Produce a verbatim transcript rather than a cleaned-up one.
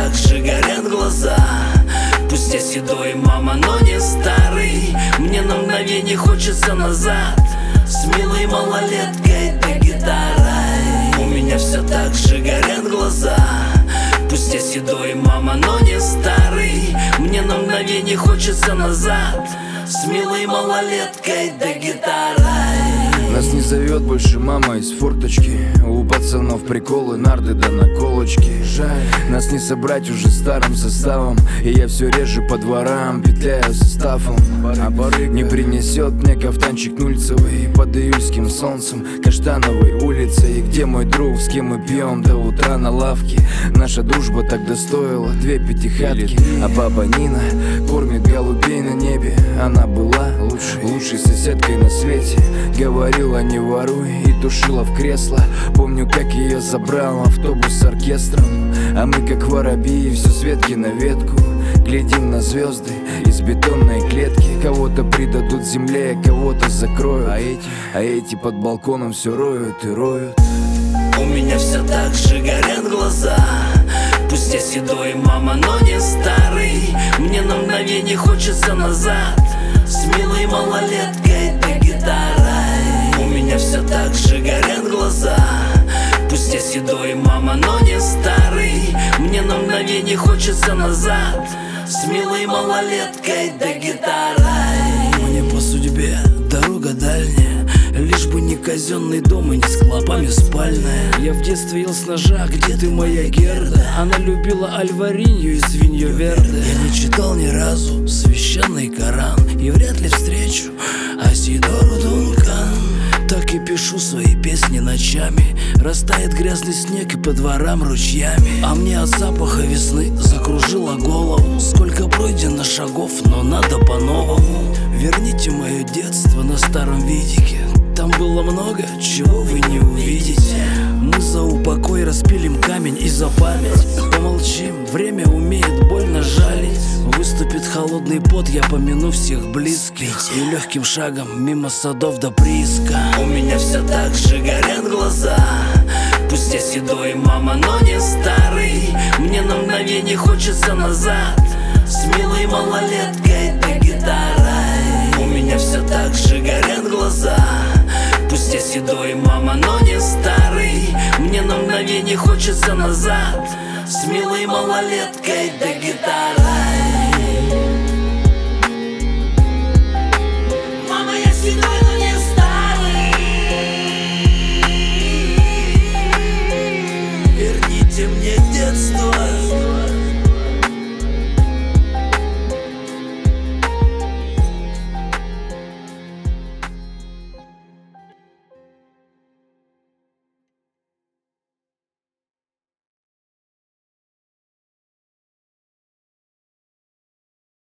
так же горят глаза. Пусть я седой, мама, но не старый. Мне на мгновение хочется назад, с милой малолеткой да гитарой. У меня все так же горят глаза. Пусть я седой, мама, но не старый. Мне на мгновение хочется назад, с милой малолеткой да гитарой. Нас не зовет больше мама из форточки. У пацанов приколы, нарды да наколочки. Жаль, нас не собрать уже старым составом. И я все реже по дворам петляю составом. А барыга не принесет мне кафтанчик нульцевый под июльским солнцем Каштановой улицей. И где мой друг, с кем мы пьем до утра на лавке? Наша дружба тогда стоила две пятихатки. А баба Нина кормит голубей на небе. Она была лучшей, лучшей соседкой на свете. Говорила, не воруй, и тушила в кресло. Помню, как ее забрал автобус с оркестром. А мы как воробьи, все с ветки на ветку, глядим на звезды из бетонной клетки. Кого-то придадут земле, кого-то закроют. А эти, а эти под балконом все роют и роют. У меня все так же горят глаза. Пусть я седой, мама, но не старый. Мне на мгновение хочется назад, с милой малолеткой да гитарой. У меня все так же горят глаза. Пусть я седой, мама, но не старый. Мне на мгновение хочется назад, с милой малолеткой да гитарой. Мне по судьбе дорога дальняя, лишь бы не казенный дом и не с клопами спальная. Я в детстве ел с ножа, где ты, моя Герда? Она любила альваринью и свинью верде. Я не читал ни разу священный Коран и вряд ли встречу Асидору Дункан. Так и пишу свои песни ночами. Растает грязный снег и по дворам ручьями. А мне от запаха весны закружило голову. Сколько пройдено шагов, но надо по-новому. Верните мое детство на старом видике. Там было много, чего вы не увидите. Мы за упокой распилим камень и за память. Помолчим, время умеет больно жалить. Выступит холодный пот, я помяну всех близких. И легким шагом мимо садов до прииска. У меня все так же горят глаза. Пусть я седой, мама, но не старый. Мне на мгновение хочется назад, с милой малолеткой да гитарой. У меня все так же горят глаза. Пусть я седой, мама, но не старый. Мне на мгновение хочется назад, с милой малолеткой да гитарой.